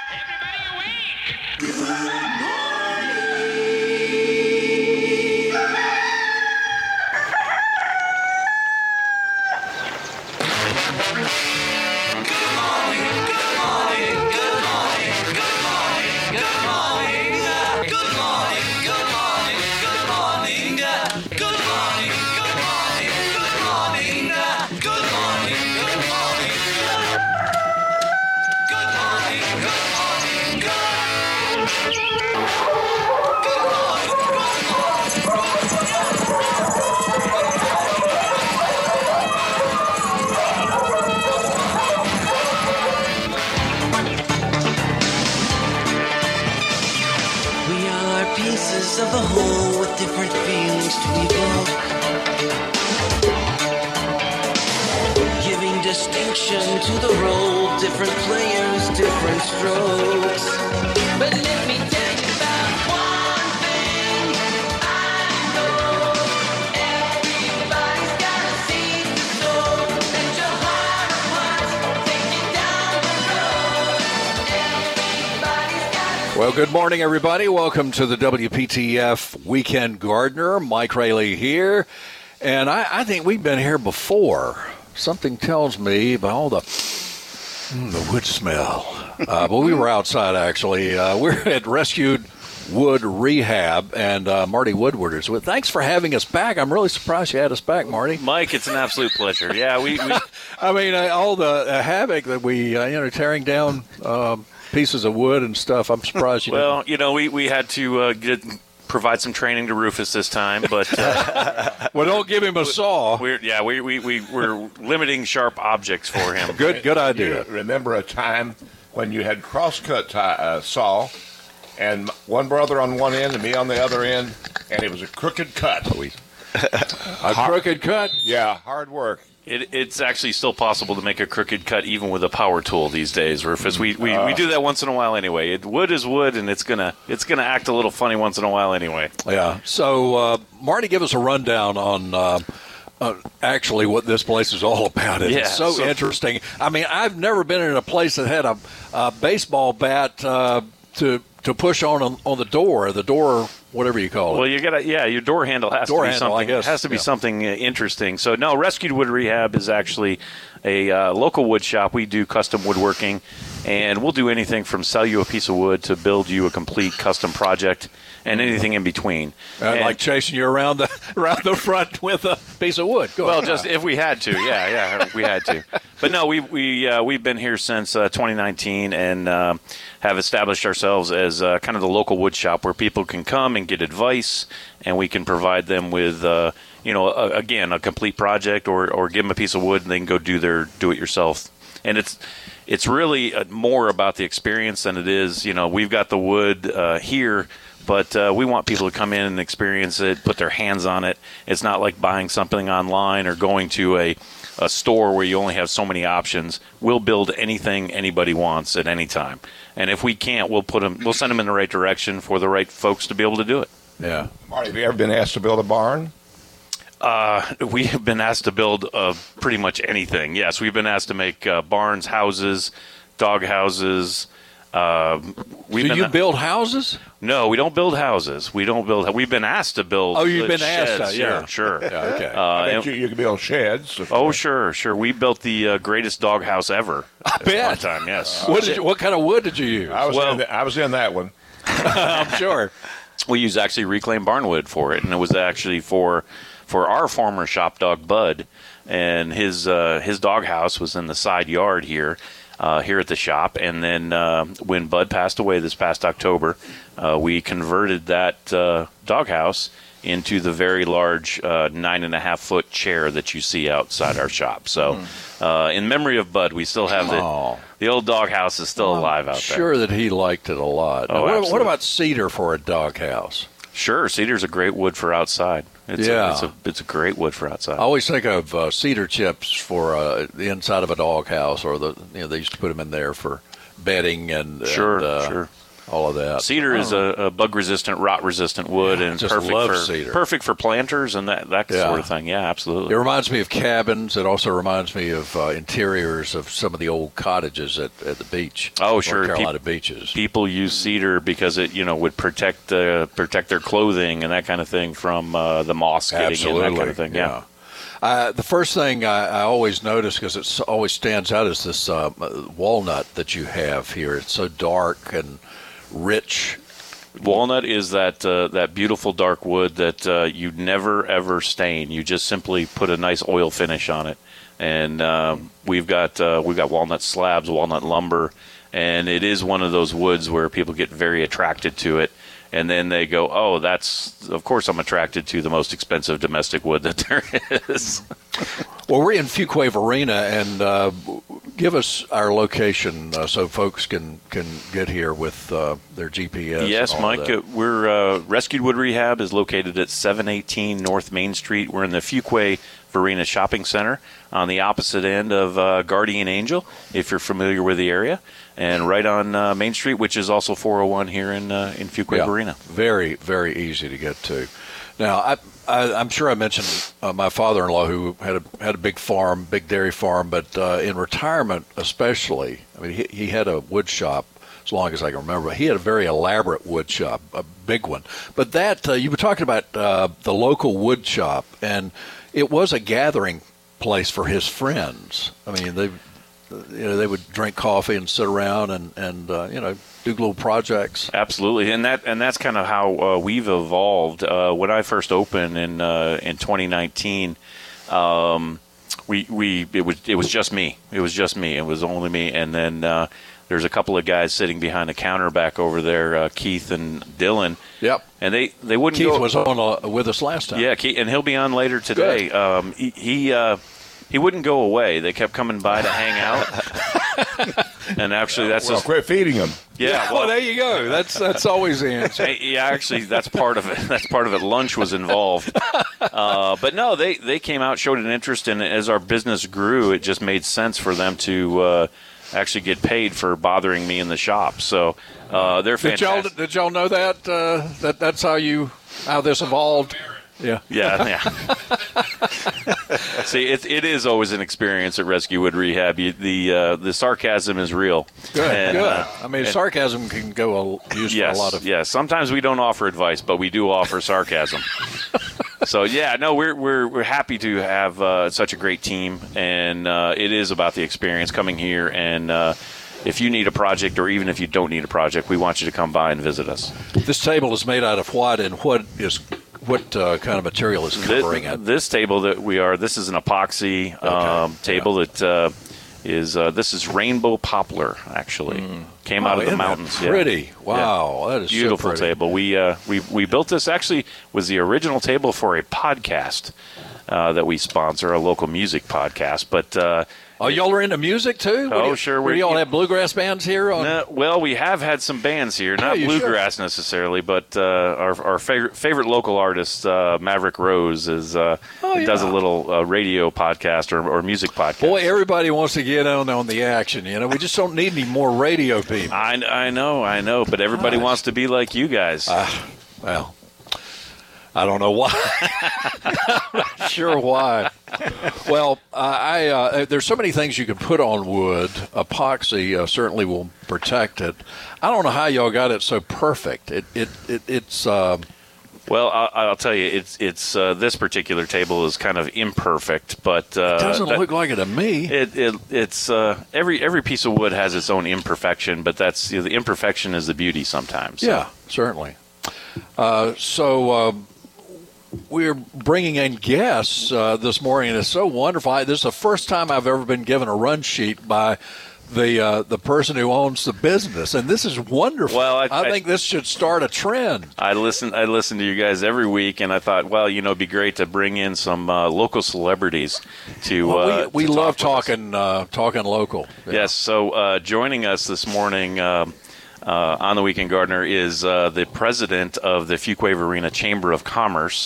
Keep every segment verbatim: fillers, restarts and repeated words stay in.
Of the whole with different feelings to evoke, giving distinction to the role, different players, different strokes. But let me tell you about one thing I know: everybody's got a seed to sow, and your heart of hearts will take you down the road. Everybody's got a Well, good morning, everybody. Welcome to the W P T F Weekend Gardener. Mike Rayleigh here. And I, I think we've been here before. Something tells me by all the, mm, the wood smell. Uh, but we were outside, actually. Uh, we're at Rescued Wood Rehab, and uh, Marty Woodward is with. Thanks for having us back. I'm really surprised you had us back, Marty. Mike, it's an absolute pleasure. Yeah, we. we... I mean, uh, all the uh, havoc that we, uh, you know, tearing down um, pieces of wood and stuff. I'm surprised you Well, didn't. you know, we, we had to uh, get, provide some training to Rufus this time, but uh, well, don't give him a saw. We're yeah, we we we we're limiting sharp objects for him. Good good idea. You remember a time when you had crosscut tie, uh, saw, and one brother on one end and me on the other end, and it was a crooked cut. A crooked cut? Yeah, hard work. It, it's actually still possible to make a crooked cut even with a power tool these days, Rufus. We we, uh, we do that once in a while anyway. It, wood is wood, and it's gonna it's gonna act a little funny once in a while anyway. Yeah. So, uh, Marty, give us a rundown on uh, uh, actually what this place is all about. It's Yeah, so, so- interesting. I mean, I've never been in a place that had a, a baseball bat uh, to to push on on the door, the door, whatever you call it. Well, you gotta, yeah, your door handle has Door to be handle, something. I guess, has to be yeah. something uh, interesting. So, no, Rescued Wood Rehab is actually a uh, local wood shop. We do custom woodworking, and we'll do anything from sell you a piece of wood to build you a complete custom project, and anything in between. Uh, And- like chasing you around the around the front with a piece of wood. Go Well, ahead. just if we had to, yeah, yeah, if we had to. But no, we we uh, we've been here since uh, twenty nineteen and uh, have established ourselves as uh, kind of the local wood shop where people can come and get advice, and we can provide them with, uh, you know, a, again, a complete project, or or give them a piece of wood and they can go do their do it yourself. And it's it's really uh, more about the experience than it is, you know, we've got the wood uh, here. But uh, we want people to come in and experience it, put their hands on it. It's not like buying something online or going to a, a store where you only have so many options. We'll build anything anybody wants at any time. And if we can't, we'll put them, we'll send them in the right direction for the right folks to be able to do it. yeah. Marty, have you ever been asked to build a barn? Uh, we have been asked to build uh, pretty much anything. Yes, we've been asked to make uh, barns, houses, dog houses. Uh, we've Do been, you build houses? No, we don't build houses. We don't build. We've been asked to build. Oh, you've uh, been asked sheds. to, yeah. Sure, sure. Yeah, okay. Uh, I bet and- you, you can build sheds. oh, sure, sure. We built the uh, greatest doghouse ever. I at bet. one time, yes. What did you, what kind of wood did you use? I was, Well- in the, I was in that one. I'm sure. We used actually reclaimed barnwood for it, and it was actually for for our former shop dog Bud, and his uh, his doghouse was in the side yard here. Uh, here at the shop, and then uh, when Bud passed away this past October, uh, we converted that uh, doghouse into the very large uh, nine and a half foot chair that you see outside our shop. So, uh, in memory of Bud, we still have the Oh. the old doghouse is still alive out there. Sure that he liked it a lot. Oh, Now, what, what absolutely. about cedar for a doghouse? Sure, cedar's a great wood for outside. It's Yeah. a, it's a it's a great wood for outside. I always think of uh, cedar chips for uh, the inside of a doghouse, or the you know they used to put them in there for bedding and Sure, and, uh, sure. all of that. Cedar is a, a bug-resistant, rot-resistant wood, Yeah, and just perfect love for cedar. perfect for planters and that that Yeah. sort of thing. Yeah, absolutely. It reminds me of cabins. It also reminds me of uh, interiors of some of the old cottages at, at the beach. Oh, sure. North Carolina Peop- beaches. People use cedar because it, you know, would protect uh, protect their clothing and that kind of thing from uh, the moss getting Absolutely. in, that kind of thing. Yeah. Uh, the first thing I, I always notice, because it always stands out, is this uh, walnut that you have here. It's so dark and rich. Walnut is that uh, that beautiful dark wood that uh, you never ever stain. You just simply put a nice oil finish on it, and uh, we've got uh, we've got walnut slabs, walnut lumber, and it is one of those woods where people get very attracted to it, and then they go, "Oh, that's of course I'm attracted to the most expensive domestic wood that there is." Well, we're in Fuquay Varina, and uh, give us our location uh, so folks can, can get here with uh, their G P S. Yes, and all Mike. that. Uh, we're uh, Rescued Wood Rehab is located at seven eighteen North Main Street. We're in the Fuquay Varina Shopping Center on the opposite end of uh, Guardian Angel, if you're familiar with the area, and right on uh, Main Street, which is also four oh one here in uh, in Fuquay Yeah, Varina. very, very easy to get to. Now, I, I, I'm sure I mentioned uh, my father-in-law, who had a had a big farm, big dairy farm, but uh, in retirement especially, I mean, he, he had a wood shop as long as I can remember. He had a very elaborate wood shop, a big one. But that uh, you were talking about uh, the local wood shop, and it was a gathering place for his friends. I mean, they you know they would drink coffee and sit around and and uh, you know do little projects. Absolutely, and that and that's kind of how uh, we've evolved. Uh, when I first opened in uh, in twenty nineteen, um, we we it was it was just me. It was just me. It was only me, and then uh, there's a couple of guys sitting behind the counter back over there, uh, Keith and Dylan. Yep. And they they wouldn't. Keith go, was on uh, with us last time. Yeah, Keith, and he'll be on later today. Um, he he, uh, he wouldn't go away. They kept coming by to hang out. And actually, that's Well, just, quit feeding them. yeah. Well, there you go. That's that's always the answer. Hey, yeah, actually, that's part of it. That's part of it. Lunch was involved, uh, but no, they they came out, showed an interest, and as our business grew, it just made sense for them to uh, actually get paid for bothering me in the shop. So uh, they're Did y'all fantastic. did y'all know that uh, that that's how you how this evolved? Yeah. Yeah, yeah. See, it it is always an experience at Rescue Wood Rehab. You, the uh, the sarcasm is real. Good. And, good. uh, I mean, and- sarcasm can go a, used Yes, for a lot of. yes. Sometimes we don't offer advice, but we do offer sarcasm. So yeah, no, we're we're we're happy to have uh, such a great team, and uh, it is about the experience coming here. And uh, if you need a project, or even if you don't need a project, we want you to come by and visit us. This table is made out of what, and what is what uh, kind of material is covering This, it? this table that we are, this is an epoxy um, table that uh, is uh, this is rainbow poplar. Actually, came out Oh, of the isn't that mountains. Yeah. Pretty. Wow, that is Beautiful so pretty. table. We uh, we we built this. Actually, was the original table for a podcast uh, that we sponsor, a local music podcast. But uh, Oh, y'all are into music too? What Oh, do you- sure, Where we- do y'all have bluegrass bands here? On, no, well, we have had some bands here, not you bluegrass necessarily, but uh, our our favorite favorite local artist, uh, Maverick Rose, is uh, Oh, does a yeah. little uh, radio podcast or, or music podcast. Boy, everybody wants to get on on the action. You know, we just don't need any more radio people. I, I know, I know, but everybody Nice. wants to be like you guys. Well, I don't know why. I'm not sure why. Well, uh, I uh, there's so many things you can put on wood. Epoxy uh, certainly will protect it. I don't know how y'all got it so perfect. It it, it it's. Uh, Well, I'll, I'll tell you, it's it's uh, this particular table is kind of imperfect, but uh, it doesn't that- look like it to me. It, it it's uh, every every piece of wood has its own imperfection, but that's you know, the imperfection is the beauty sometimes. So. Yeah, certainly. Uh, so uh, we're bringing in guests uh, this morning, and it's so wonderful. I, this is the first time I've ever been given a run sheet by the uh, the person who owns the business, and this is wonderful. Well, I- I I- think this should start a trend. I listen. I listen to you guys every week, and I thought, well, you know, it'd be great to bring in some uh, local celebrities to. Well, uh, we we to love talk with us. talking uh, talking local. Yeah. Yes. So uh, joining us this morning um, uh, on the Weekend Gardener is uh, the president of the Fuquay Varina Chamber of Commerce,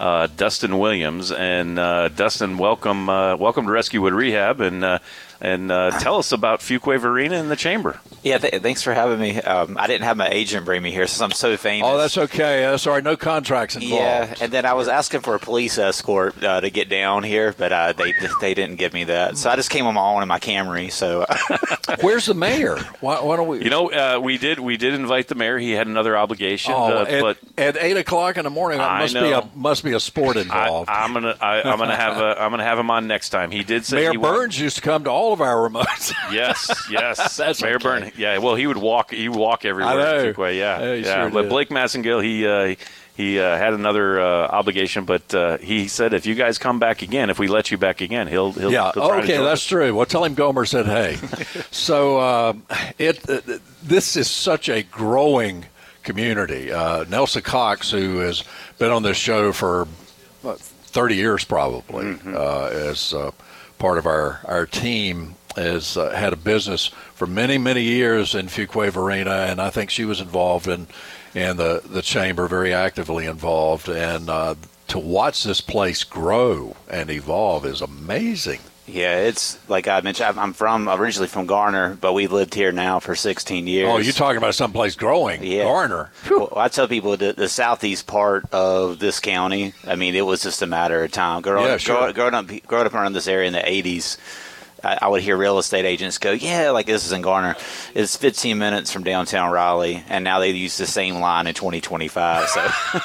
uh, Dustin Williams. And uh, Dustin, welcome, uh, welcome to Rescue Wood Rehab, and uh, and uh, tell us about Fuquay Varina and the Chamber. Yeah, th- thanks for having me. Um, I didn't have my agent bring me here since I'm so famous. Oh, that's okay. That's all right. No contracts involved. Yeah, and then I was asking for a police escort uh, to get down here, but uh, they they didn't give me that. So I just came on my own in my Camry. So Where's the mayor? Why, why don't we? You know, uh, we did we did invite the mayor. He had another obligation, oh, uh, at, but at eight o'clock in the morning, I must be know. a must be a sport I, involved. I'm gonna I, I'm gonna have a, I'm gonna have him on next time. He did say Mayor he wa- Burns used to come to all of our remotes. Yes, yes. That's Mayor okay. Burns. Yeah, well, he would walk. He would walk everywhere. I know. in Fuquay, yeah, Yeah, he yeah. sure but did. Blake Massengill, he uh, he uh, had another uh, obligation, but uh, he said if you guys come back again, if we let you back again, he'll he'll. Yeah. he'll try to Okay, join that's us. true. Well, tell him Gomer said hey. so uh, it uh, this is such a growing community. Uh, Nelson Cox, who has been on this show for uh, thirty years, probably, Mm-hmm. uh, as uh, part of our our team, has uh, had a business for many many years in Fuquay Varina, and I think she was involved in in the the chamber, very actively involved, and. Uh, to watch this place grow and evolve is amazing. yeah, it's like I mentioned. I'm- I'm from originally from Garner, but we lived here now for sixteen years. Oh, you're talking about someplace growing, Yeah. Garner. Well, I tell people the, the southeast part of this county, I mean, it was just a matter of time. Growing, Yeah, sure. grow- growing up, growing up around this area in the eighties, I, I would hear real estate agents go, "Yeah, like this is in Garner. It's fifteen minutes from downtown Raleigh," and now they use the same line in twenty twenty-five. So,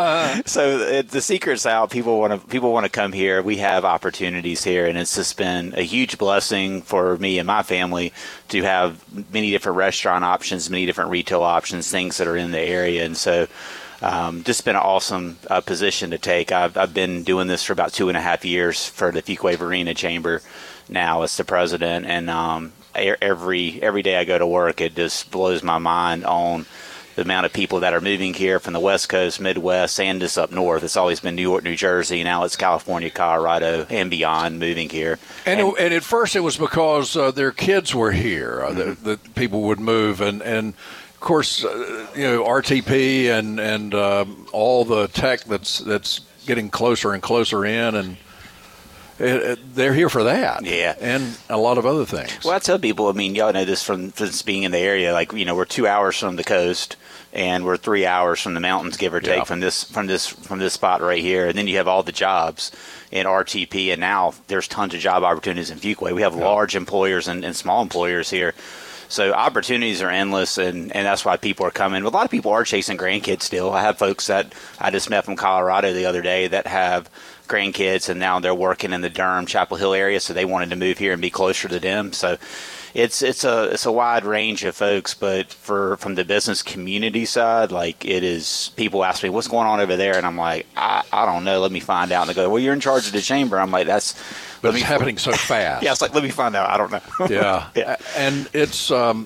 so it, the secret's out. People want to people want to come here. We have opportunities here, and it's just been a huge blessing for me and my family to have many different restaurant options, many different retail options, things that are in the area, and so. Um, just been an awesome uh, position to take. I've, I've been doing this for about two and a half years for the Fuquay Varina Chamber now as the president, and um, e- every every day I go to work, it just blows my mind on the amount of people that are moving here from the West Coast, Midwest, and just up north. It's always been New York, New Jersey. Now it's California, Colorado, and beyond moving here. And, it, and at first it was because uh, their kids were here, uh, Mm-hmm. that, that people would move. And, and of course, uh, you know, R T P and, and um, all the tech that's, that's getting closer and closer in, and it, it, they're here for that. Yeah. And a lot of other things. Well, I tell people, I mean, y'all know this from from just being in the area. Like, you know, we're two hours from the coast, and we're three hours from the mountains, give or take, Yeah. from this from this from this spot right here. And then you have all the jobs in R T P, and now there's tons of job opportunities in Fuquay. We have large employers and, and small employers here. So opportunities are endless, and, and that's why people are coming. A lot of people are chasing grandkids still. I have folks that I just met from Colorado the other day that have grandkids, and now they're working in the Durham, Chapel Hill area, so they wanted to move here and be closer to them. So it's it's a it's a wide range of folks, but for from the business community side, like it is, people ask me what's going on over there, and I'm like, I, I don't know. Let me find out. And they go, well, you're in charge of the chamber. I'm like, that's but let it's me happening so fast. Yeah, it's like let me find out. I don't know. Yeah. Yeah. And it's um,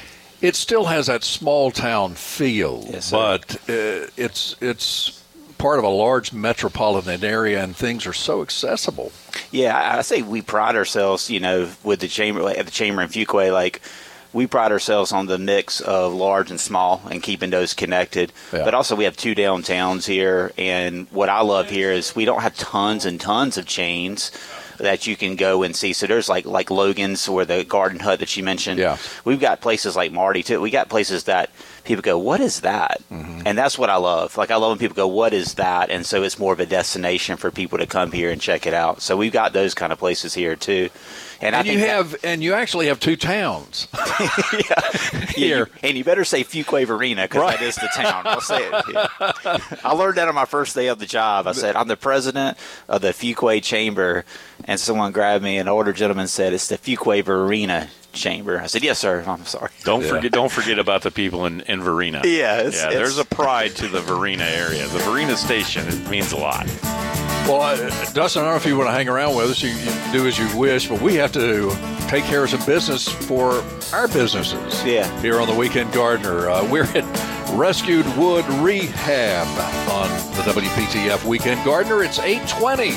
it still has that small town feel, Yes, sir. but uh, it's it's part of a large metropolitan area, and things are so accessible. Yeah, I, I say we pride ourselves, you know, with the chamber, like, at the chamber in Fuquay, like we pride ourselves on the mix of large and small and keeping those connected. Yeah. But also we have two downtowns here, and what I love here is we don't have tons and tons of chains that you can go and see. So there's like like Logan's or the Garden Hut that you mentioned. Yeah. We've got places like Marty too. We got places that people go, what is that? Mm-hmm. And that's what I love. Like I love when people go, what is that? And so it's more of a destination for people to come here and check it out. So we've got those kind of places here too. And, I And you think that- have, and you actually have two towns here. You- and you better say Fuquay Varina because that is the town. I'll say it. Yeah. I learned that on my first day of the job. I said, I'm the president of the Fuquay Chamber. And someone grabbed me, an older gentleman said, it's the Fuquay Varina Chamber. I said, yes, sir. I'm sorry. Don't Yeah. forget, don't forget about the people in, in Varina. Yeah, it's- yeah. it's- There's a pride to the Varina area. The Varina station, it means a lot. Well, uh, Dustin, I don't know if you want to hang around with us. You, you can do as you wish, but we have to take care of some business for our businesses. Yeah. Here on the Weekend Gardener, uh, we're at Rescued Wood Rehab on the W P T F Weekend Gardener. It's eight twenty.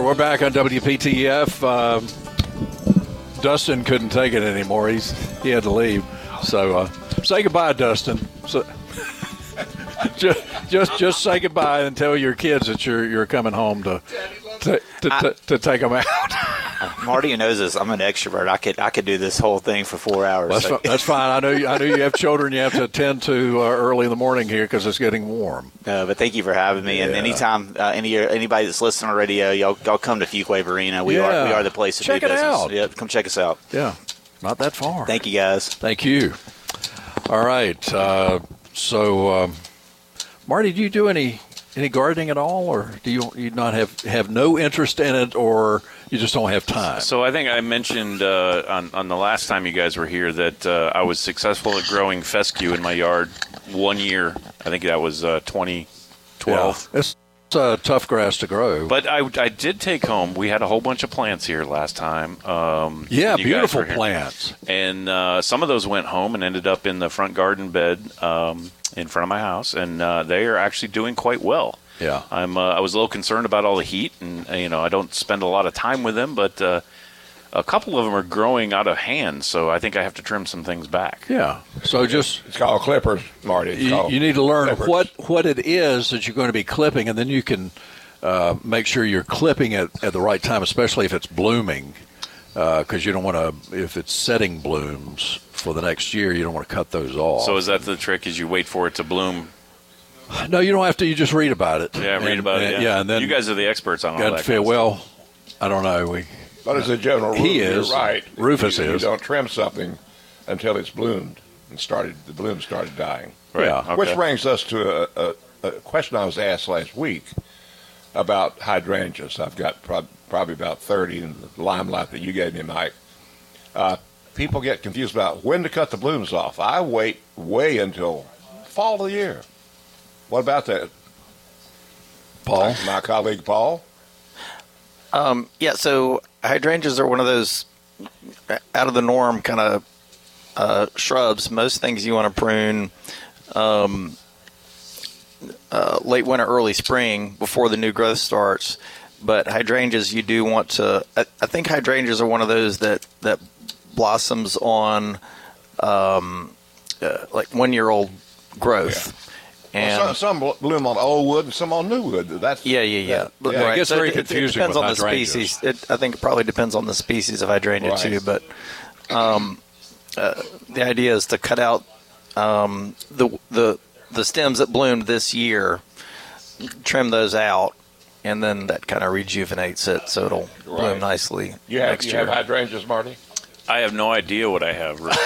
we're back on W P T F. Um, Dustin couldn't take it anymore. He's he had to leave. So uh, say goodbye, Dustin. So, just just just say goodbye and tell your kids that you're you're coming home to to to, I, to, to take them out. Marty knows this. I'm an extrovert. I could I could do this whole thing for four hours. That's, so. fi- that's fine. I know you, I know you have children you have to attend to uh, early in the morning here because it's getting warm. No, but thank you for having me. And Yeah. anytime uh, any anybody that's listening on radio, y'all, y'all come to Fuquay Arena. We Yeah. are we are the place to Check do it business. out. Yep, come check us out. Yeah, not that far. Thank you, guys. Thank you. All right. Uh, so, um, Marty, do you do any any gardening at all, or do you you not have have no interest in it, or you just don't have time? So I think I mentioned uh, on, on the last time you guys were here that uh, I was successful at growing fescue in my yard one year. I think that was uh, twenty twelve. Yeah. It's uh, tough grass to grow. But I, I did take home, we had a whole bunch of plants here last time. Um, yeah, when you guys beautiful were here. plants. And uh, some of those went home and ended up in the front garden bed um, in front of my house, and uh, they are actually doing quite well. Yeah. I'm. Uh, I was a little concerned about all the heat, and uh, you know I don't spend a lot of time with them, but uh, a couple of them are growing out of hand, so I think I have to trim some things back. Yeah. So just It's called clippers, Marty. It's you, called you need to learn clippers. what what it is that you're going to be clipping, and then you can uh, make sure you're clipping it at the right time, especially if it's blooming, because you don't want to. If it's setting blooms for the next year, you don't want to cut those off. So is that the trick? Is you wait for it to bloom? No, you don't have to. You just read about it. Yeah, read And- about it. and- Yeah. and then you guys are the experts on all got that. to feel kind of well. I don't know. We But as a general rule, He you're is. right. Rufus you, is. You don't trim something until it's bloomed and started. The bloom started dying. stuff. Right. Yeah. Okay. Which brings us to a, a, a question I was asked last week about hydrangeas. I've got prob- probably about thirty in the limelight that you gave me, Mike. Uh, people get confused about when to cut the blooms off. I wait way until fall of the year. What about that, Paul. my colleague Paul? Um, yeah, so hydrangeas are one of those out of the norm kind of uh, shrubs. Most things you want to prune um, uh, late winter, early spring before the new growth starts. But hydrangeas, you do want to. I, I think hydrangeas are one of those that that blossoms on um, uh, like one year old growth. And Well, some, some bl- bloom on old wood and some on new wood. That's yeah, yeah, yeah. that- But Yeah, it right, gets so very it- it confusing depends with on the hydrangeas. species. It, I think it probably depends on the species of hydrangea Right. too. But um, uh, the idea is to cut out um, the the the stems that bloomed this year, trim those out, and then that kind of rejuvenates it, so it'll bloom Right. nicely You have, next you year. have hydrangeas, Marty? I have no idea what I have. Rick.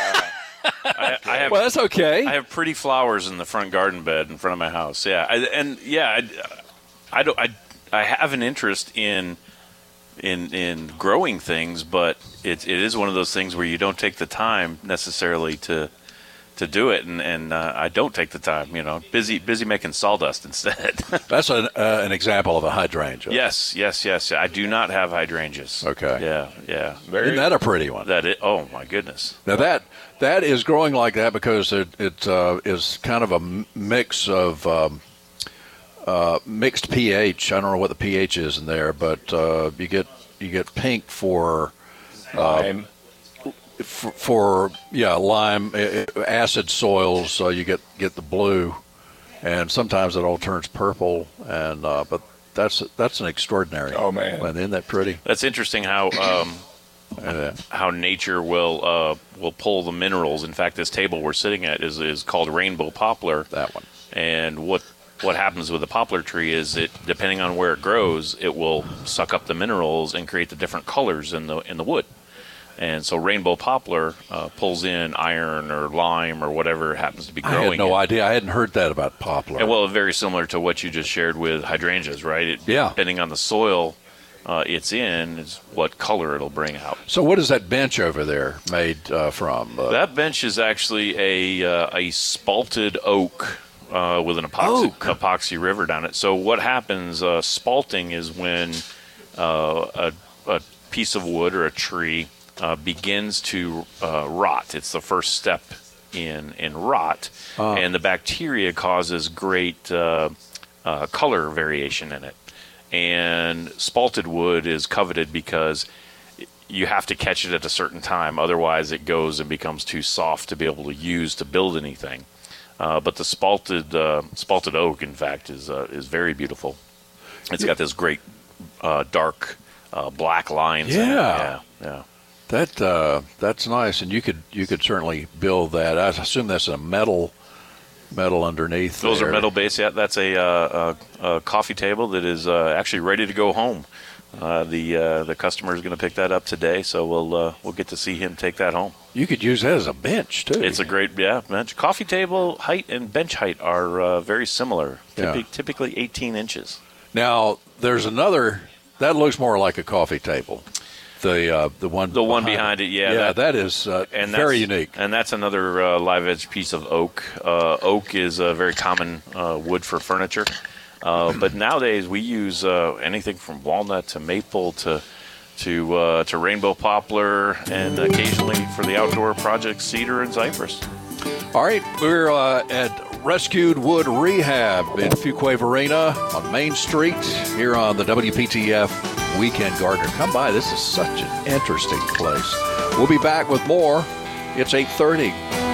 I, I have. Well, that's okay. I have pretty flowers in the front garden bed in front of my house. Yeah, I, and yeah, I, I don't. I, I have an interest in in in growing things, but it it is one of those things where you don't take the time necessarily to to do it, and and uh, I don't take the time. You know, busy busy making sawdust instead. That's an uh, an example of a hydrangea. yes, yes, yes. I do not have hydrangeas. Okay. Yeah, yeah. Very, Isn't that a pretty one? That it. Oh my goodness. Now that that is growing like that because it it uh, is kind of a m- mix of um, uh, mixed pH. I don't know what the pH is in there, but uh, you get you get pink for lime. for, for yeah lime uh, acid soils. So you get get the blue, and sometimes it all turns purple. And uh, but that's that's an extraordinary. Oh, man. plant. Isn't that pretty? That's interesting how. Um, Yeah. how nature will uh, will pull the minerals. In fact, this table we're sitting at is is called rainbow poplar. That one. And what what happens with the poplar tree is it, depending on where it grows, it will suck up the minerals and create the different colors in the in the wood. And so rainbow poplar uh, pulls in iron or lime or whatever it happens to be I growing. had no in. idea. I hadn't heard that about poplar. And well, very similar to what you just shared with hydrangeas, right? It, Yeah. Depending on the soil uh, it's in, is what color it'll bring out. So what is that bench over there made uh, from? Uh, That bench is actually a uh, a spalted oak uh, with an epoxy, Oak. epoxy river down it. So what happens? Uh, spalting is when uh, a, a piece of wood or a tree uh, begins to uh, rot. It's the first step in in rot, and the bacteria causes great uh, uh, color variation in it. and spalted wood is coveted because you have to catch it at a certain time. Otherwise, it goes and becomes too soft to be able to use to build anything. Uh, but the spalted uh, spalted oak, in fact, is uh, is very beautiful. It's got this great uh, dark uh, black lines. in it. Yeah. yeah, yeah. That uh, that's nice, and you could you could certainly build that. I assume that's a metal metal underneath. Those there. are metal base. Yeah, that's a, uh, a, a coffee table that is uh, actually ready to go home. Uh, the uh, the customer is going to pick that up today, so we'll uh, we'll get to see him take that home. You could use that as a bench too. It's a great yeah bench. Coffee table height and bench height are uh, very similar. Yeah. Typi- typically eighteen inches. Now there's another that looks more like a coffee table. The uh, the one The one behind it, yeah, yeah, that- that is uh, And very that's- unique. And that's another uh, live edge piece of oak. Uh, oak is a very common uh, wood for furniture, uh, but nowadays we use uh, anything from walnut to maple to to uh, to rainbow poplar, and occasionally for the outdoor projects, cedar and cypress. All right, we're uh, at Rescued Wood Rehab in Fuquay Varina on Main Street here on the W P T F Weekend Gardener. Come by. This is such an interesting place. We'll be back with more. It's eight thirty.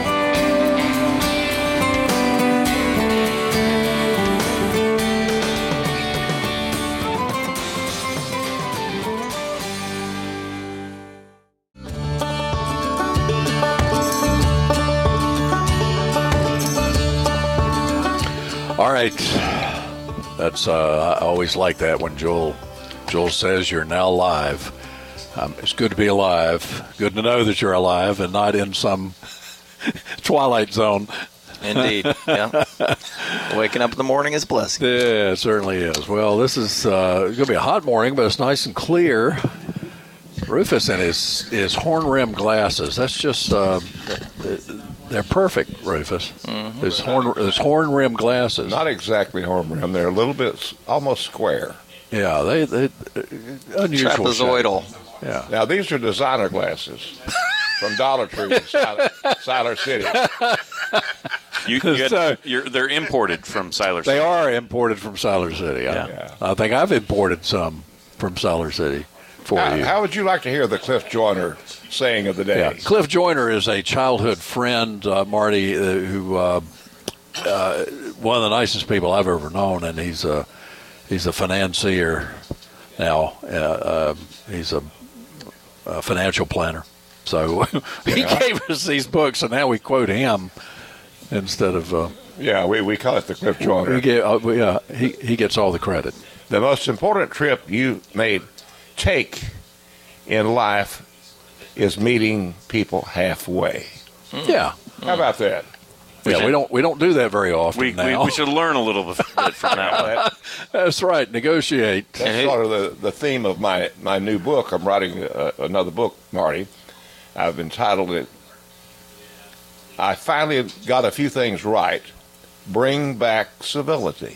All right. That's uh, I always like that when Joel Joel says you're now live. Um, it's good to be alive. Good to know that you're alive and not in some twilight zone. Indeed. Yeah. Waking up in the morning is a blessing. Yeah, it certainly is. Well, this is uh, going to be a hot morning, but it's nice and clear. Rufus and his, his horn rim glasses. That's just, uh, they're perfect, Rufus. Mm-hmm. His horn, his horn rim glasses. Not exactly horn rim. They're a little bit s- almost square. Yeah, they, they unusual. shape. Trapezoidal. Yeah. Now, these are designer glasses from Dollar Tree in Siler, Siler City. You, you get, So- you're, they're imported from Siler They City. are imported from Siler City. I, Yeah. I think I've imported some from Siler City for How, you. how would you like to hear the Cliff Joyner saying of the day? Yeah. Cliff Joyner is a childhood friend, uh, Marty, uh, who uh, uh, one of the nicest people I've ever known, and he's a he's a financier now. Uh, uh, he's a, a financial planner. So he Yeah. gave us these books, and now we quote him instead of uh, Yeah, we, we call it the Cliff Joyner. we get. Uh, we, uh, he he gets all the credit. The most important trip you may take in life is meeting people halfway. Yeah. How about that? Yeah, should- we don't we don't do that very often We, we, now. we should learn a little bit from that one. That, That's right. Negotiate. that's sort of the, the theme of my, my new book. I'm writing uh, another book, Marty. I've entitled it, I finally got a few things right. Bring back civility.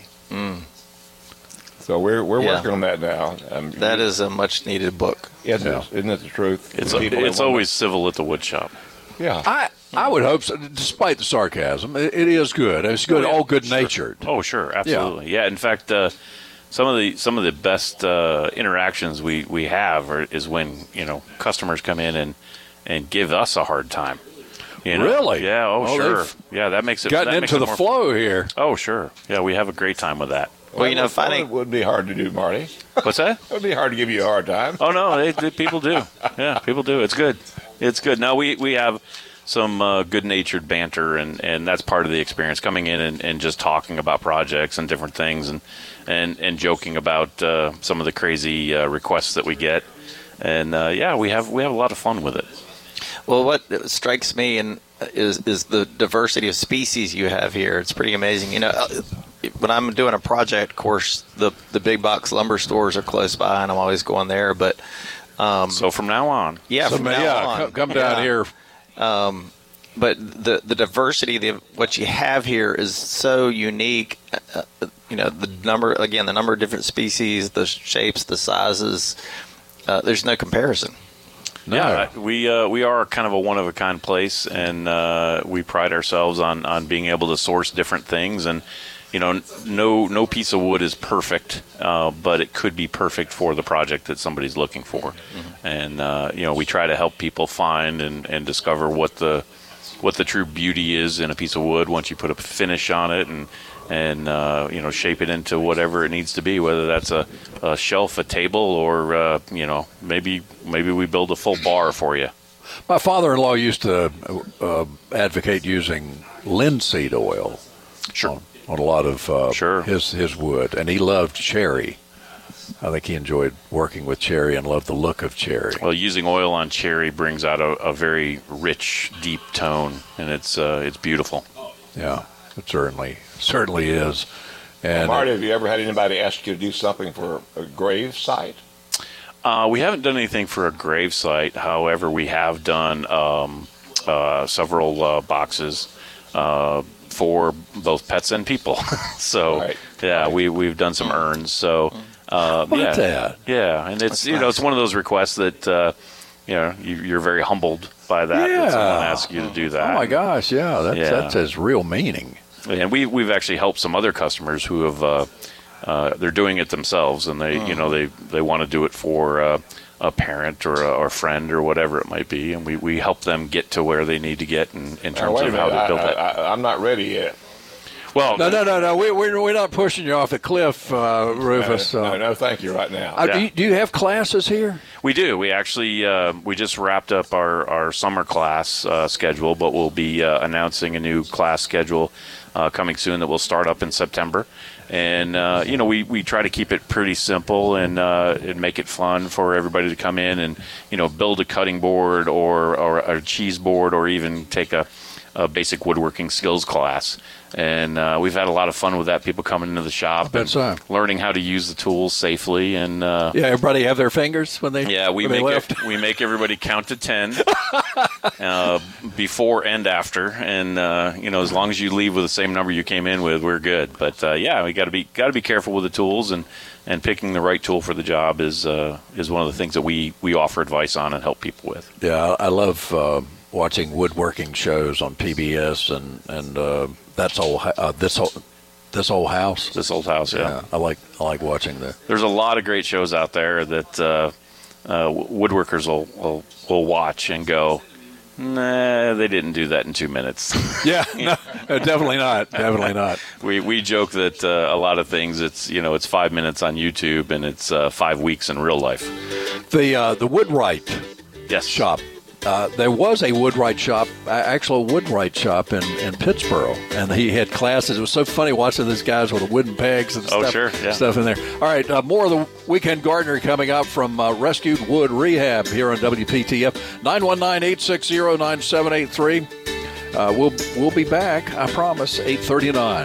So we're we're Yeah. working on that now. Um, That is a much needed book. isn't, Yeah. it, isn't it the truth? It's, People it's that want- always civil at the wood shop. yeah. I I would hope so. Despite the sarcasm, it, it is good. It's good. Oh, yeah. All good natured. Oh, sure, absolutely. Yeah, in fact, uh, some of the some of the best uh, interactions we, we have are, is when you know customers come in and, and give us a hard time. You know? Really? Yeah. Oh, Oh, sure. they've Yeah, that makes it Gotten that makes into it the more- flow here. Oh, sure. Yeah, we have a great time with that. Well, you know, it would- finding- it would be hard to do, Marty. What's that? It would be hard to give you a hard time. Oh no, they, they, people do. Yeah, people do. It's good. It's good. Now we we have some uh, good-natured banter, and, and that's part of the experience. Coming in and, and just talking about projects and different things, and and, and joking about uh, some of the crazy uh, requests that we get, and uh, yeah, we have we have a lot of fun with it. Well, what strikes me and is is the diversity of species you have here. It's pretty amazing. You know, uh, when I'm doing a project, of course, the the big box lumber stores are close by, and I'm always going there. But um, So from now on, yeah, So, from now yeah, on, come, come down yeah. here. But the the diversity of what you have here is so unique. Uh, you know, the number again, the number of different species, the shapes, the sizes. Uh, there's no comparison. No. yeah, we uh, we are kind of a one of a kind place, and uh, we pride ourselves on, on being able to source different things and you know, no no piece of wood is perfect, uh, but it could be perfect for the project that somebody's looking for. Mm-hmm. And uh, you know, we try to help people find and, and discover what the what the true beauty is in a piece of wood once you put a finish on it and and uh, you know, shape it into whatever it needs to be, whether that's a, a shelf, a table, or uh, you know, maybe maybe we build a full bar for you. My father-in-law used to uh, advocate using linseed oil Sure. on, on a lot of uh, Sure. his his wood, and he loved cherry. I think he enjoyed working with cherry and loved the look of cherry. Well, using oil on cherry brings out a, a very rich, deep tone, and it's uh, it's beautiful. Yeah, it certainly certainly is. And Marty, have you ever had anybody ask you to do something for a grave site? Uh, we haven't done anything for a grave site. However, we have done um, uh, several uh, boxes uh, for both pets and people. so, Right. yeah, Right. we we've done some urns. So, uh, About yeah, that. yeah, and it's you know it's one of those requests that uh, you know you, you're very humbled by that. Yeah. That someone asks you to do that. oh my gosh, yeah, that's Yeah. that's his real meaning. And we we've actually helped some other customers who have uh, uh, they're doing it themselves, and they you know they, they want to do it for uh, a parent or a, or a friend or whatever it might be, and we, we help them get to where they need to get in, in Now, terms wait a of how minute. to build I, that. I, I, I'm not ready yet. Well, No, no, no, no. We, we're we're not pushing you off the cliff, uh, Rufus. no, Uh, no, thank you right now. uh, do, Yeah. you, do you have classes here? we do. We actually uh, we just wrapped up our our summer class uh, schedule, but we'll be uh, announcing a new class schedule uh, coming soon that will start up in September. And uh, you know, we, we try to keep it pretty simple and uh, and make it fun for everybody to come in and you know build a cutting board or or a cheese board or even take a, a basic woodworking skills class. And uh, we've had a lot of fun with that. People coming into the shop bet and so. learning how to use the tools safely. And uh, Yeah, everybody have their fingers when they yeah, we when they make lift. it, we make everybody count to ten uh, before and after, and uh, you know as long as you leave with the same number you came in with, we're good. But uh, yeah, we got to be got to be careful with the tools, and, and picking the right tool for the job is uh, is one of the things that we, we offer advice on and help people with. Yeah, I love uh, watching woodworking shows on P B S and and uh, that's all uh, this whole this whole house. This old house, yeah. Yeah, I like I like watching the. There's a lot of great shows out there that uh, uh, woodworkers will, will will watch and go, nah, they didn't do that in two minutes. Yeah, no, definitely not. Definitely not. We we joke that uh, a lot of things it's you know it's five minutes on YouTube and it's uh, five weeks in real life. The uh, the Woodwright Yes, shop. Uh, there was a Woodwright shop, uh, actual Woodwright shop in, in Pittsburgh, and he had classes. It was so funny watching these guys with the wooden pegs and Oh, stuff, sure, yeah. stuff in there. All right, uh, more of the Weekend Gardener coming up from uh, Rescued Wood Rehab here on W P T F. nine one nine, eight six zero, nine seven eight three. Uh, we'll we'll be back, I promise, eight thirty-nine.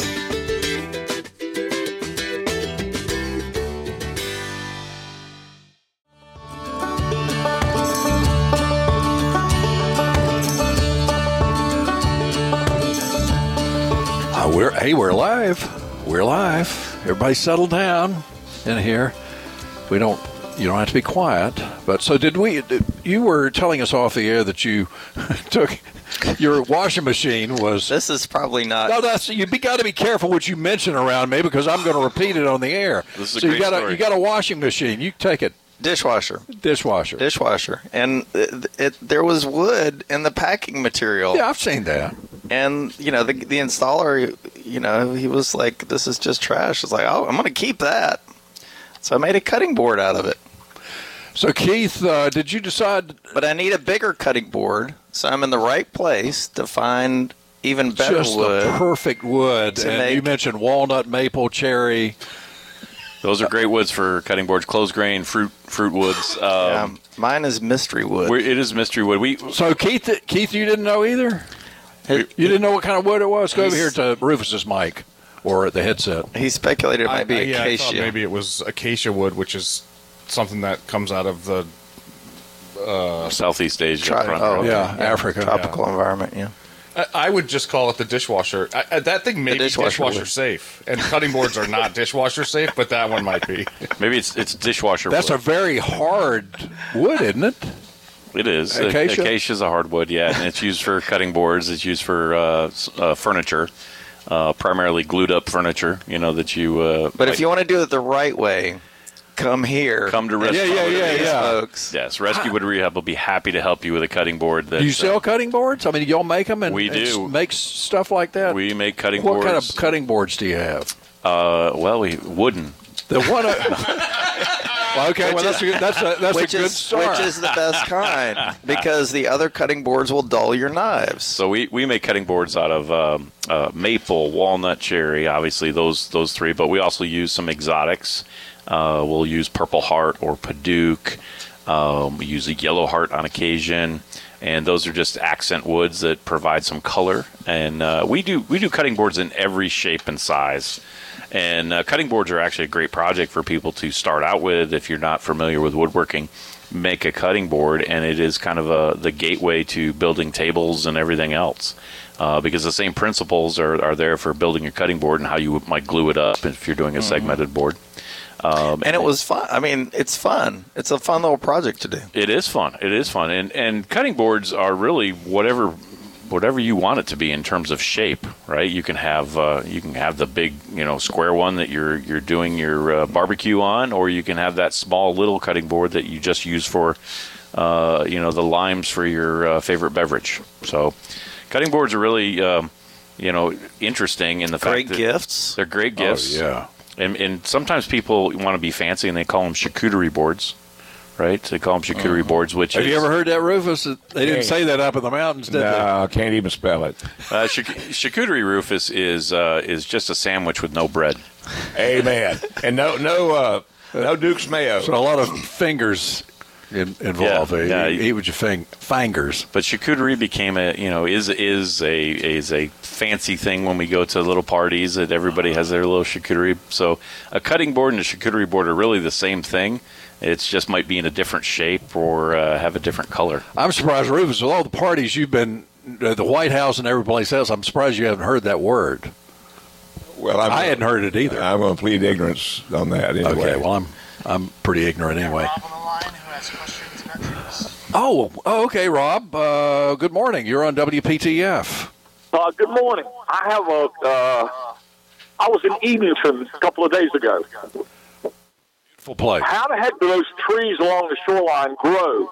Uh, we're hey, we're live. We're live. Everybody settle down in here. We don't. You don't have to be quiet. But so did we? Did, you were telling us off the air that you took your washing machine was. This is probably not. No, that's you. Be got to be careful what you mention around me because I'm going to repeat it on the air. This is a so you great got a story. you got a washing machine. You take it Dishwasher. dishwasher. Dishwasher. And it, it, there was wood in the packing material. Yeah, I've seen that. And, you know, the, the installer, you know, he was like, this is just trash. I was like, oh, I'm going to keep that. So I made a cutting board out of it. So Keith, uh, did you decide But I need a bigger cutting board, so I'm in the right place to find even better just wood. the perfect wood? to And make- you mentioned walnut, maple, cherry. those are great woods for cutting boards, closed grain, fruit fruit woods. Um, Um, mine is mystery wood. we're- it is mystery wood. We So Keith, Keith, you didn't know either. You didn't know what kind of wood it was. Go over here He's- to Rufus's mic or the headset. He speculated it might be I- yeah, I thought acacia. maybe it was acacia wood, which is something that comes out of the. Southeast Asia. Tri- front oh, row. Yeah, Africa. Tropical environment, yeah. I, I would just call it the dishwasher. I, I- that thing may be dishwasher dishwasher, wood. safe, and cutting boards are not dishwasher safe, but that one might be. Maybe it's it's dishwasher. That's a wood. very hard wood, isn't it? It is. Acacia? Acacia is a hardwood, yeah, and it's used for cutting boards. It's used for uh, s- uh, furniture. uh, primarily glued up furniture. You know that you. Uh, But like, if you want to do it the right way, come here. come to Rescue Yeah, yeah, Wood yeah, Rehab. yeah. folks. Yes, Rescue Wood Rehab will be happy to help you with a cutting board. That Do you uh, sell cutting boards? I mean, y'all make them and We and do. s- make s- stuff like that. we make cutting what boards. kind of cutting boards do you have? Uh, well, we wooden. The one. Well, okay, well that's a good, that's a that's Which a good is start. which is the best kind because the other cutting boards will dull your knives. So we, we make cutting boards out of um, uh, maple, walnut, cherry, obviously those those three. But we also use some exotics. Uh, we'll use Purple Heart or Paduke. Um, we use a Yellow Heart on occasion, and those are just accent woods that provide some color. And uh, we do we do cutting boards in every shape and size. And uh, cutting boards are actually a great project for people to start out with if you're not familiar with woodworking. Make a cutting board, and it is kind of a, the gateway to building tables and everything else. Uh, because the same principles are, are there for building your cutting board and how you might glue it up if you're doing a segmented board. Um, And it was fun. I mean, it's fun. It's a fun little project to do. It is fun. It is fun. And and cutting boards are really whatever whatever you want it to be in terms of shape, right? You can have uh, you can have the big, you know, square one that you're you're doing your uh, barbecue on, or you can have that small little cutting board that you just use for uh, you know, the limes for your uh, favorite beverage. So cutting boards are really um, you know, interesting in the Great fact that gifts. they're great gifts. Oh, yeah. And, and sometimes people want to be fancy and they call them charcuterie boards, right? They call them charcuterie boards, which Have is, you ever heard that, Rufus? They didn't Yeah. say that up in the mountains, did they? No, I can't even spell it. uh, charc- charcuterie Rufus is uh, is just a sandwich with no bread. Amen. And no, no, uh, no Duke's mayo. So a lot of fingers in, involved. Yeah, You yeah. eat with your fing- fingers. But charcuterie became a you know is is a is a fancy thing when we go to little parties that everybody has their little charcuterie. So a cutting board and a charcuterie board are really the same thing. It's just might be in a different shape or uh, have a different color. I'm surprised, Rufus, with all the parties you've been at the White House and every place else, I'm surprised you haven't heard that word. Well, I'm, I hadn't heard it either. I'm going to plead ignorance on that anyway. Okay, well, I'm I'm pretty ignorant anyway. Oh, oh, okay, Rob. Uh, good morning. You're on W P T F. Uh, good morning. I have a. Uh, I was in Edenton a couple of days ago. Full play. How the heck do those trees along the shoreline grow?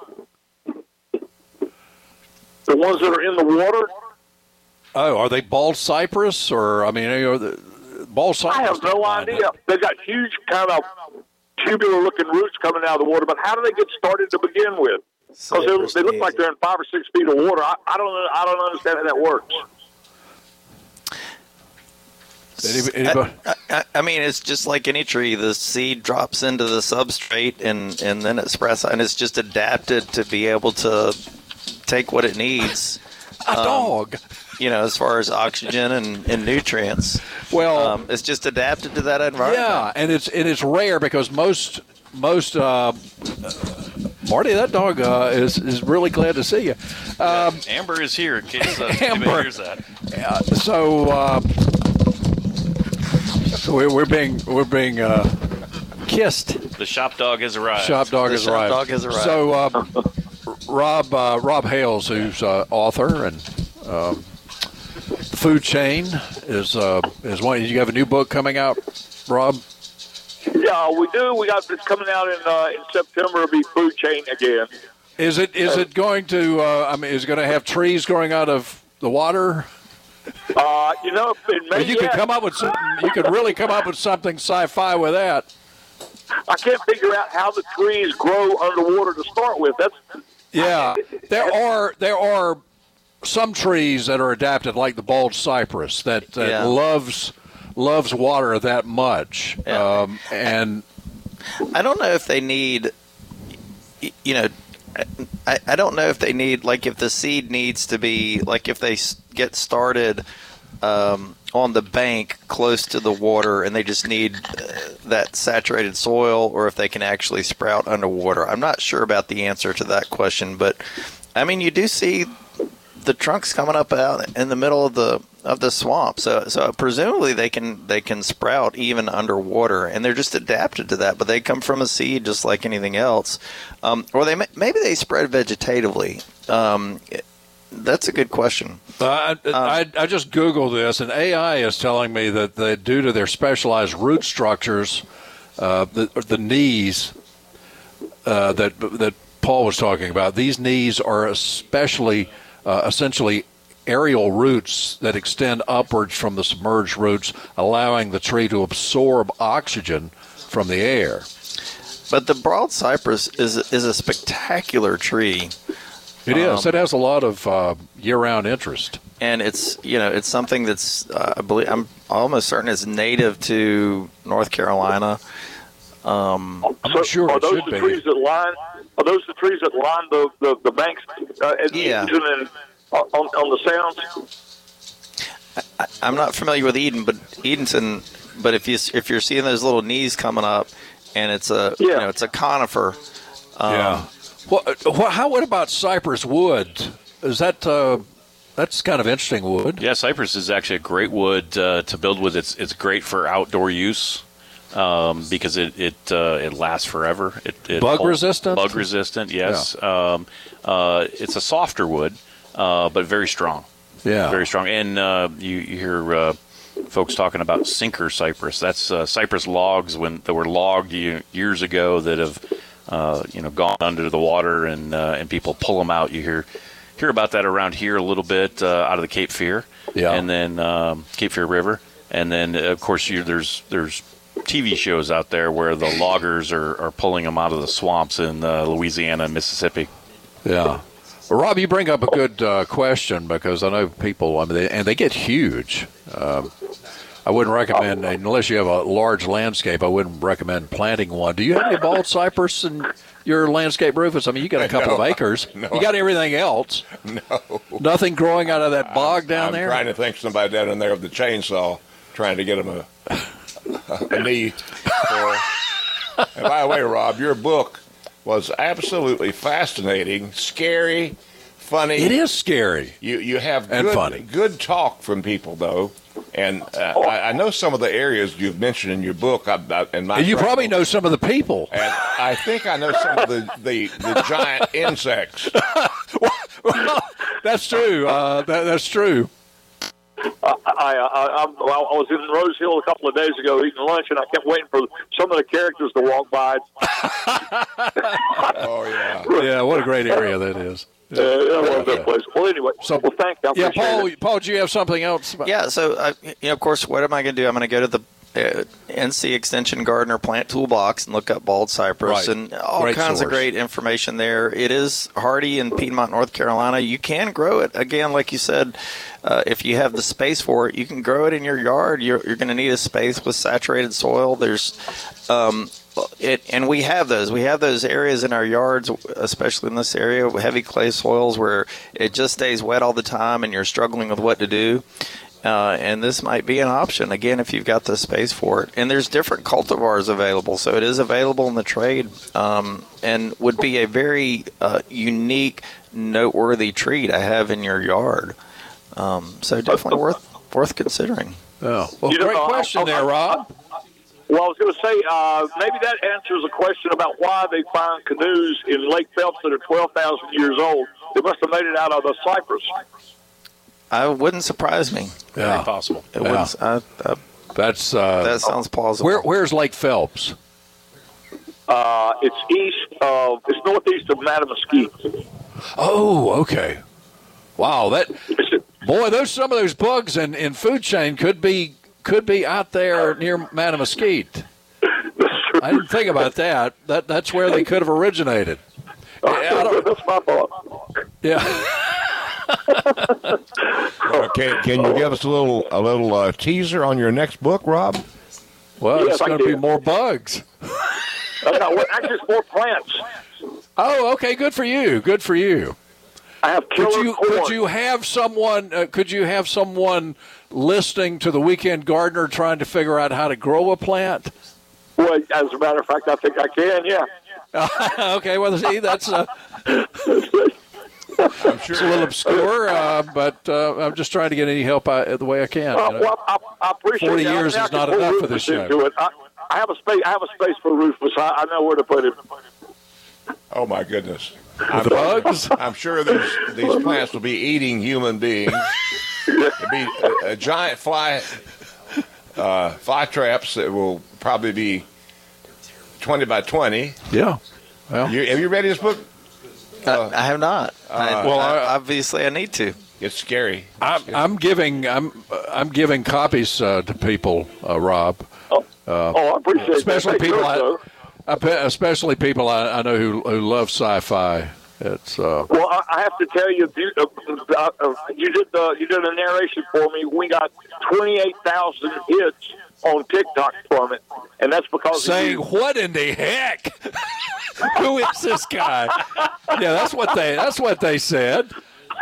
The ones that are in the water? Oh, are they bald cypress or I mean, are the bald cypress? I have no don't mind idea. it. They've got huge kind of tubular-looking roots coming out of the water, but how do they get started to begin with? Because they, they look like they're in five or six feet of water. I, I don't. I don't understand how that works. Any- Anybody? I, I, I mean, it's just like any tree. The seed drops into the substrate, and, and then it sprouts, and it's just adapted to be able to take what it needs. A dog. You know, as far as oxygen and, and nutrients. Well, Um, it's just adapted to that environment. yeah, and it's and it's rare because most most uh, Marty, that dog uh, is is really glad to see you. Um, Amber is here in case uh, Amber. anybody hears that. uh, so uh, we're, we're being we're being uh, kissed. The shop dog has arrived. Shop dog The has shop arrived. dog has arrived. So uh, Rob uh, Rob Hales, who's uh, author and um, Food Chain, is uh, is one. You have a new book coming out, Rob? Yeah, we do. We got it's coming out in uh, in September. It'll be Food Chain again. Is it is it going to? Uh, I mean, is it going to have trees growing out of the water? Uh, you know, it may, Well, you could yeah. come up with some, you could really come up with something sci-fi with that. I can't figure out how the trees grow underwater to start with. That's Yeah, there are there are some trees that are adapted, like the bald cypress, that, that Yeah. loves loves water that much, Yeah. um, and I don't know if they need, y- you know, I, I don't know if they need, like, if the seed needs to be, like, if they s- get started um, on the bank close to the water and they just need uh, that saturated soil, or if they can actually sprout underwater. I'm not sure about the answer to that question, but, I mean, you do see the trunks coming up out in the middle of the of the swamp, so so presumably they can they can sprout even underwater, and they're just adapted to that. But they come from a seed just like anything else, um, or they may, maybe they spread vegetatively. Um, That's a good question. Uh, I, I, I just Googled this, and A I is telling me that they, due to their specialized root structures, uh, the, the knees uh, that that Paul was talking about, these knees are especially, uh, essentially, aerial roots that extend upwards from the submerged roots, allowing the tree to absorb oxygen from the air. But the broad cypress is is a spectacular tree. It is. Um, It has a lot of uh, year-round interest. And it's, you know, it's something that's, uh, I believe, I'm almost certain is native to North Carolina. Um, I'm so not sure are it those should the be. trees that line? Are those the trees that line the the, the banks uh, at Yeah. Edenton and uh, on on the sounds? I, I'm not familiar with Eden, but Edenton. But if you if you're seeing those little knees coming up, and it's a you Yeah. know it's a conifer. Um, Yeah. Well, what, how? What about cypress wood? Is that uh, that's kind of interesting wood? Yeah, cypress is actually a great wood uh, to build with. It's it's great for outdoor use um, because it it uh, it lasts forever. It, it Bug holds- resistant? Bug resistant. Yes. Um, uh, it's a softer wood, uh, but very strong. Yeah. Very strong. And uh, you, you hear uh, folks talking about sinker cypress. That's uh, cypress logs when that were logged ye- years ago that have uh, you know gone under the water and uh, and people pull them out. You hear hear about that around here a little bit uh, out of the Cape Fear, Yeah. and then um, Cape Fear River, and then uh, of course you, there's there's T V shows out there where the loggers are, are pulling them out of the swamps in uh, Louisiana and Mississippi. Yeah. Well, Rob, you bring up a good uh, question because I know people, I mean, they, and they get huge. Um, I wouldn't recommend, unless you have a large landscape, I wouldn't recommend planting one. Do you have any bald cypress in your landscape, Rufus? I mean, you got a couple No, of acres. no. You got everything else. No. Nothing growing out of that bog down I'm there? trying to think of somebody down in there with the chainsaw, trying to get them a, a knee. For, and by the way, Rob, your book was absolutely fascinating, scary, funny. It is scary. You you have And good, funny. good talk from people though, and uh, I, I know some of the areas you've mentioned in your book. I, I, and my And you probably travels, know some of the people. And I think I know some of the the, the giant insects. Well, that's true. Uh, that, that's true. I, I, I, I, well, I was in Rose Hill a couple of days ago eating lunch, and I kept waiting for some of the characters to walk by. Oh yeah. Yeah, what a great area that is. Uh, that was a good place. Well, anyway, So- well, thank you. I Yeah, appreciate Paul, it. Paul, do you have something else? Yeah, so uh, you know, of course, what am I going to do? I'm going to go to the uh, N C Extension Gardener Plant Toolbox and look up bald cypress Right. and all Great kinds of source. great information there. It is hardy in Piedmont, North Carolina. You can grow it again, like you said. Uh, if you have the space for it, you can grow it in your yard. You're, you're going to need a space with saturated soil. There's um, it, and we have those. We have those areas in our yards, especially in this area, with heavy clay soils where it just stays wet all the time, and you're struggling with what to do. Uh, and this might be an option, again, if you've got the space for it. And there's different cultivars available, so it is available in the trade um, and would be a very uh, unique, noteworthy tree to have in your yard. Um, so definitely worth worth considering. Oh, well, You know, great I- question I- there, Rob. Well, I was going to say, uh, maybe that answers a question about why they find canoes in Lake Phelps that are twelve thousand years old. They must have made it out of the cypress. I wouldn't surprise me. Very Yeah, possible. It Yeah. wouldn't, I, I, that's uh, that sounds plausible. where. Where's Lake Phelps? Uh, it's east of, it's northeast of Mattamuskeet. Oh, okay. Wow, that It's, boy, those some of those bugs in, in food chain could be could be out there near Mattamuskeet. I didn't think about that. That that's where they could have originated. Yeah, I don't- that's my thought. yeah. Uh, can, can you give us a little a little uh, teaser on your next book, Rob? Well, Yes, it's I going to be did. more bugs. Uh, no, well, actually, it's more plants. Oh, okay. Good for you. Good for you. I have killer Could you corn. could you have someone uh, could you have someone listening to the Weekend Gardener trying to figure out how to grow a plant? Well, as a matter of fact, I think I can, yeah. Okay, well, see, that's uh, I'm sure. it's a little obscure, uh, but uh, I'm just trying to get any help I, the way I can. Well, you know? well I, I appreciate forty that. years I mean, I is can not pull enough for Rufus this show. into it. I, I have a space. I have a space for Rufus. I, I know where to put him. Oh my goodness. I'm, the bugs? I'm sure these these plants will be eating human beings. It'll be a, a giant fly uh, fly traps that will probably be twenty by twenty. Yeah. Well, You, have you read this book? I, I have not. I, well, I- I- obviously, I need to. It's scary. I'm, I'm giving I'm I'm giving copies uh, to people, uh, Rob. Oh, oh, I appreciate that. Especially Thank people, you, I, sir. I, pe- especially people I, I know who who love sci-fi. It's uh, Well, I, I have to tell you, you, uh, uh, uh, you did the you did a narration for me. We got twenty-eight thousand hits on TikTok from it, and that's because of saying, you. "What in the heck? Who is this guy?" Yeah, that's what they that's what they said.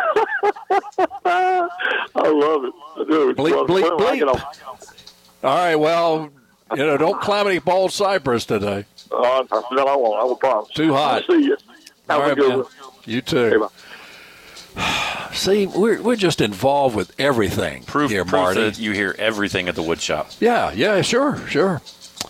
I love it. I do. Bleep, Well, bleep, well, I bleep. get on- All right, well, you know, don't climb any bald cypress today. Uh, no, I won't. I will promise. Too hot. I'll see you. Have All a right, good man. one. You Okay, too. bye. See, we're we're just involved with everything Proof, here, proof Marty. that you hear everything at the wood shop. Yeah, yeah, sure, sure.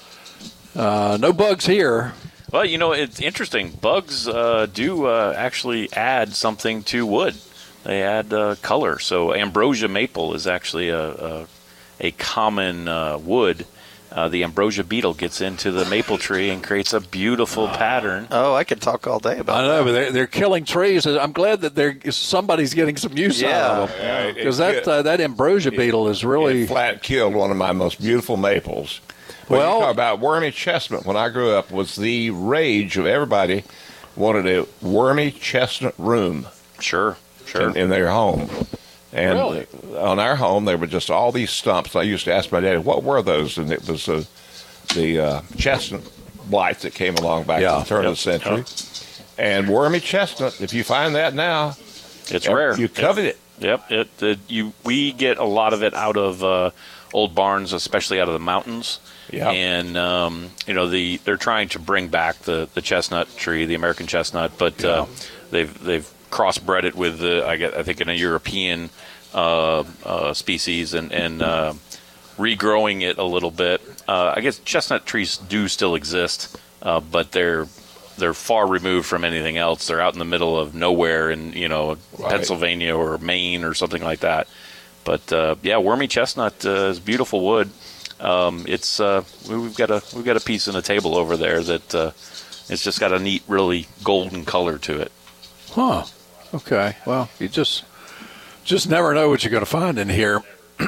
Uh, no bugs here. Well, you know, it's interesting. Bugs uh, do uh, actually add something to wood. They add uh, color. So ambrosia maple is actually a a, a common uh, wood. Uh, the ambrosia beetle gets into the maple tree and creates a beautiful pattern. Oh, I could talk all day about I know, but they're, they're killing trees. I'm glad that they're somebody's getting some use Yeah. out of them Yeah, it- because it- that uh, that ambrosia beetle is really It flat killed one of my most beautiful maples. When Well- you talk about wormy chestnut, when I grew up, was the rage of everybody wanted a wormy chestnut room Sure, sure. in, in their home. And Really? on our home, there were just all these stumps. I used to ask my daddy, what were those? And it was uh, the uh, chestnut blight that came along back Yeah. in the turn Yep. of the century. And wormy chestnut, if you find that now, It's rare. you covet it. Yep, it, it you we get a lot of it out of uh, old barns, especially out of the mountains. Yeah. And um, you know the they're trying to bring back the, the chestnut tree, the American chestnut, but uh, they've they've crossbred it with the I get I think in a European uh, uh, species and and uh, regrowing it a little bit. Uh, I guess chestnut trees do still exist, uh, but they're they're far removed from anything else. They're out in the middle of nowhere in you know Right. Pennsylvania or Maine or something like that. But uh, yeah, wormy chestnut uh, is beautiful wood. Um, it's uh, we- we've got a we've got a piece in a table over there that uh, it's just got a neat, really golden color to it. Huh. Okay. Well, you just just never know what you're going to find in here.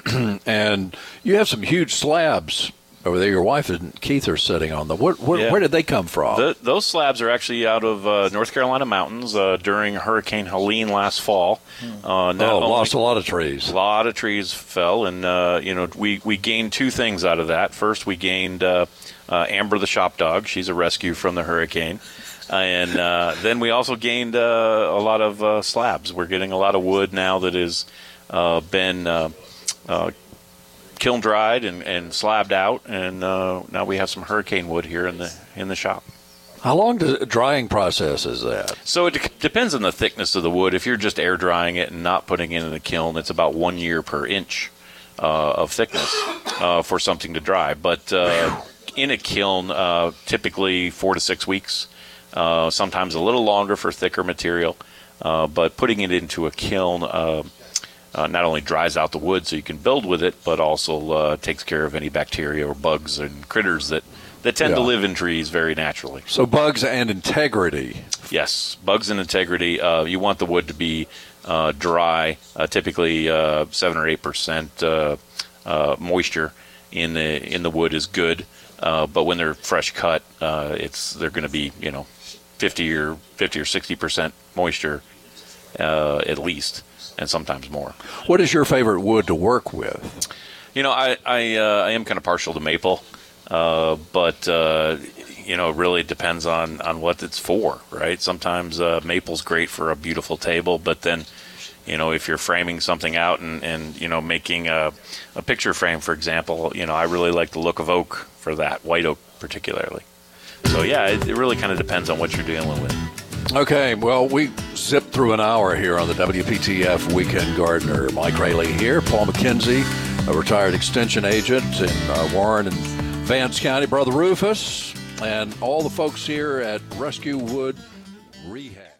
And you have some huge slabs over there. Your wife and Keith are sitting on them. What, what, Yeah. Where did they come from? The, those slabs are actually out of uh, North Carolina mountains uh, during Hurricane Helene last fall. Uh, not oh, only- lost a lot of trees. A lot of trees fell, and uh, you know we, we gained two things out of that. First, we gained uh, uh, Amber the shop dog. She's a rescue from the hurricane, and uh, then we also gained uh, a lot of uh, slabs. We're getting a lot of wood now that has uh, been uh, uh, kiln dried and, and slabbed out, and uh, now we have some hurricane wood here in the in the shop. How long does a drying process is that? So it de- depends on the thickness of the wood. If you're just air drying it and not putting it in the kiln, it's about one year per inch uh, of thickness uh, for something to dry. But uh, in a kiln, uh, typically four to six weeks, uh, sometimes a little longer for thicker material. Uh, but putting it into a kiln uh, uh, not only dries out the wood so you can build with it, but also uh, takes care of any bacteria or bugs and critters that, that tend to Yeah. live in trees very naturally. So bugs and integrity. Yes, bugs and integrity. Uh, you want the wood to be uh, dry, uh, typically uh, seven or eight percent uh, uh, moisture in the in the wood is good. Uh, but when they're fresh cut, uh, it's they're going to be you know fifty or fifty or sixty percent moisture uh, at least, and sometimes more. What is your favorite wood to work with? You know, I I, uh, I am kind of partial to maple, uh, but uh, you know, it really depends on, on what it's for, right? Sometimes uh, maple's great for a beautiful table, but then, you know, if you're framing something out and, and you know, making a, a picture frame, for example, you know, I really like the look of oak for that, white oak particularly. So, yeah, it, it really kind of depends on what you're dealing with. Okay, well, we zipped through an hour here on the W P T F Weekend Gardener. Mike Rayleigh here, Paul McKenzie, a retired extension agent in uh, Warren and Vance County, Brother Rufus, and all the folks here at Rescue Wood Rehab.